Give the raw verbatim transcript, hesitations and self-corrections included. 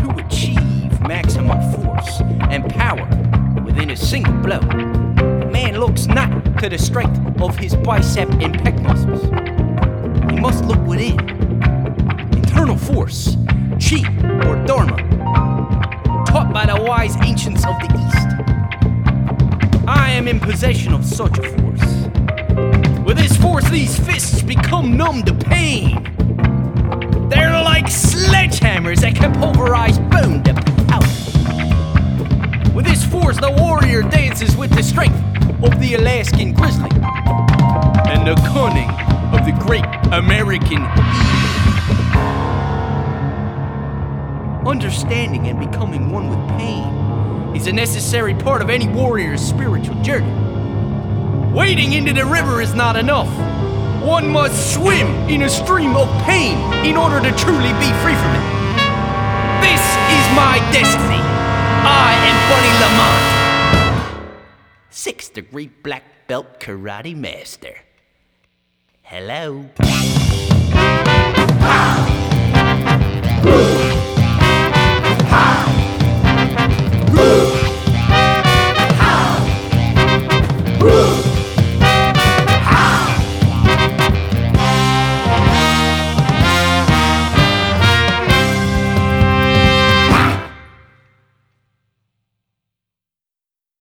to achieve maximum force and power within a single blow, man looks not to the strength of his bicep and pec muscles. He must look within. Internal force, chi or dharma, taught by the wise ancients of the East. I am in possession of such a force. With this force, these fists become numb to pain. They're like sledgehammers that can pulverize bone to powder. With this force, the warrior dances with the strength of the Alaskan grizzly and the cunning of the great American eagle. Understanding and becoming one with pain is a necessary part of any warrior's spiritual journey. Wading into the river is not enough. One must swim in a stream of pain in order to truly be free from it. This is my destiny. I am Bunny Lamont, sixth degree black belt karate master. Hello. Ah!